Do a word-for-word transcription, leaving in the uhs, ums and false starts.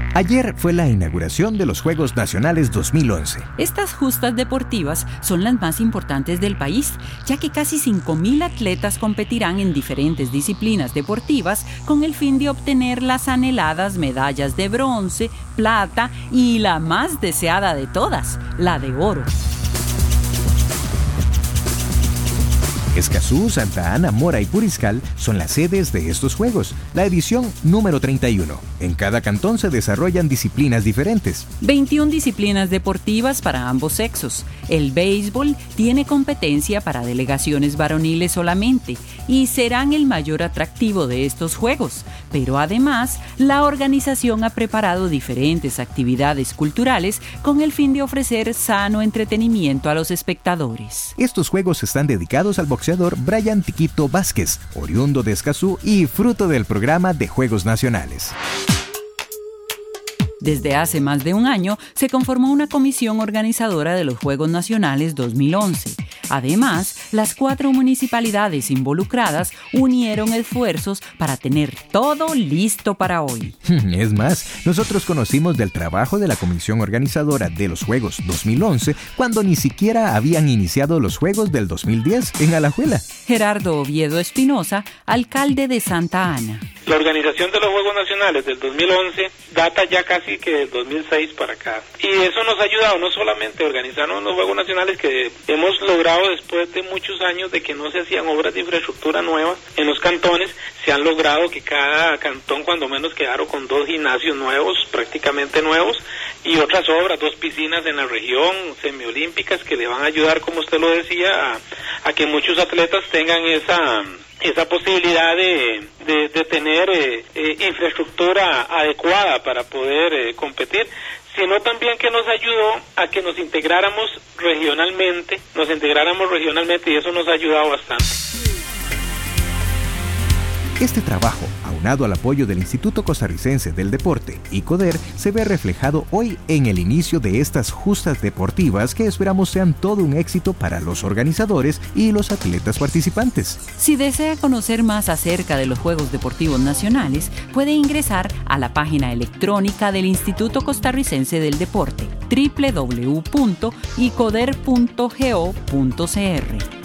Ayer fue la inauguración de los Juegos Nacionales dos mil once. Estas justas deportivas son las más importantes del país, ya que casi cinco mil atletas competirán en diferentes disciplinas deportivas con el fin de obtener las anheladas medallas de bronce, plata y la más deseada de todas, la de oro. Escazú, Santa Ana, Mora y Puriscal son las sedes de estos Juegos, la edición número treinta y uno. En cada cantón se desarrollan disciplinas diferentes. veintiuna disciplinas deportivas para ambos sexos. El béisbol tiene competencia para delegaciones varoniles solamente y serán el mayor atractivo de estos Juegos. Pero además, la organización ha preparado diferentes actividades culturales con el fin de ofrecer sano entretenimiento a los espectadores. Estos Juegos están dedicados al boxeador Brian Tiquito Vázquez, oriundo de Escazú y fruto del programa de Juegos Nacionales. Desde hace más de un año se conformó una comisión organizadora de los Juegos Nacionales dos mil once. Además, las cuatro municipalidades involucradas unieron esfuerzos para tener todo listo para hoy. Es más, nosotros conocimos del trabajo de la comisión organizadora de los Juegos dos mil once cuando ni siquiera habían iniciado los Juegos del dos mil diez en Alajuela. Gerardo Oviedo Espinosa, alcalde de Santa Ana. La organización de los Juegos Nacionales del dos mil once data ya casi que del dos mil seis para acá. Y eso nos ha ayudado no solamente a organizarnos los Juegos Nacionales que hemos logrado después de muchos años de que no se hacían obras de infraestructura nuevas en los cantones, se han logrado que cada cantón cuando menos quedaron con dos gimnasios nuevos, prácticamente nuevos, y otras obras, dos piscinas en la región, semiolímpicas, que le van a ayudar, como usted lo decía, a, a que muchos atletas tengan esa... esa posibilidad de, de, de tener eh, eh, infraestructura adecuada para poder eh, competir, sino también que nos ayudó a que nos integráramos regionalmente, nos integráramos regionalmente y eso nos ha ayudado bastante. Este trabajo, aunado al apoyo del Instituto Costarricense del Deporte, ICODER, se ve reflejado hoy en el inicio de estas justas deportivas que esperamos sean todo un éxito para los organizadores y los atletas participantes. Si desea conocer más acerca de los Juegos Deportivos Nacionales, puede ingresar a la página electrónica del Instituto Costarricense del Deporte, doble u doble u doble u punto icoder punto go punto c r.